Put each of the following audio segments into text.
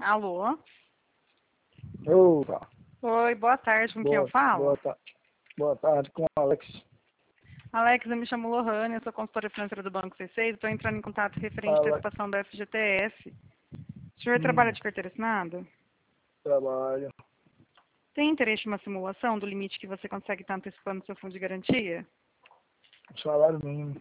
Alô? Opa, Oi, boa tarde, com quem eu falo? boa tarde com o Alex. Alex, eu me chamo Lohane, eu sou consultora financeira do Banco C6, estou entrando em contato referente à Alex, antecipação da FGTS. O senhor trabalha de carteira assinada? trabalho. Tem interesse em uma simulação do limite que você consegue estar antecipando o seu fundo de garantia? Salário mínimo.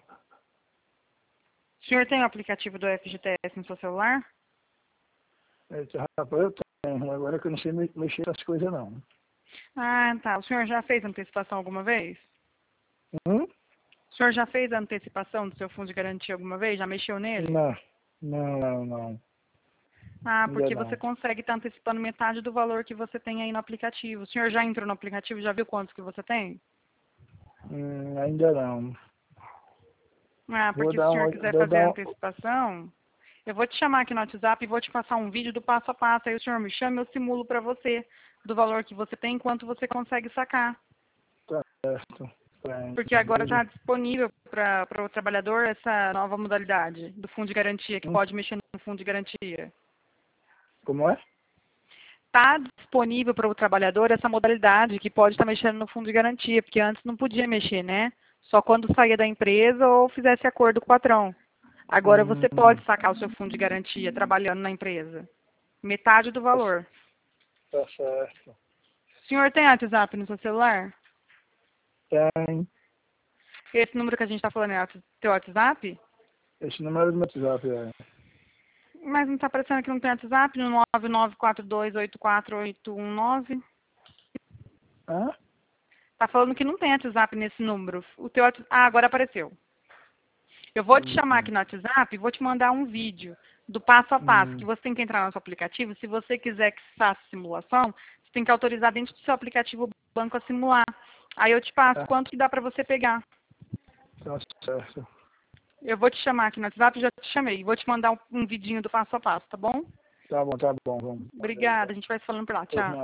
O senhor tem o aplicativo do FGTS no seu celular? Rapaz, eu tenho, agora que eu não sei mexer nessas coisas não. Ah, tá. O senhor já fez antecipação alguma vez? Hum? O senhor já fez a antecipação do seu fundo de garantia alguma vez? Já mexeu nele? Não. Ah, Ainda porque você não. consegue estar antecipando metade do valor que você tem aí no aplicativo. O senhor já entrou no aplicativo e já viu quantos que você tem? Ainda não. Ah, Vou porque se o dar senhor uma, quiser vou fazer dar a um, antecipação, eu vou te chamar aqui no WhatsApp e vou te passar um vídeo do passo a passo. Aí o senhor me chama e eu simulo para você do valor que você tem e quanto você consegue sacar. tá certo. Porque agora está disponível para o trabalhador essa nova modalidade do fundo de garantia, que Hum? pode mexer no fundo de garantia. Como é? Está disponível para o trabalhador essa modalidade que pode estar mexendo no fundo de garantia, porque antes não podia mexer, né? Só quando saía da empresa ou fizesse acordo com o patrão. Agora você Hum, pode sacar o seu fundo de garantia trabalhando na empresa. Metade do valor. tá certo. O senhor tem WhatsApp no seu celular? Tem. Esse número que a gente está falando é o teu WhatsApp? Esse número do meu WhatsApp é. Mas não está aparecendo que não tem WhatsApp no 9942848819? Hã? Está falando que não tem WhatsApp nesse número. O teu Ah, agora apareceu. Eu vou te chamar aqui Hum, no WhatsApp e vou te mandar um vídeo do passo a passo, que hum, você tem que entrar no nosso aplicativo. Se você quiser que faça simulação, você tem que autorizar dentro do seu aplicativo o banco a simular. Aí eu te passo tá, quanto que dá para você pegar. tá certo. Eu vou te chamar aqui no WhatsApp, já te chamei. Vou te mandar um vidinho do passo a passo, tá bom? Tá bom, vamos fazer Obrigada, a então. gente vai se falando por lá. Pois Tchau. não.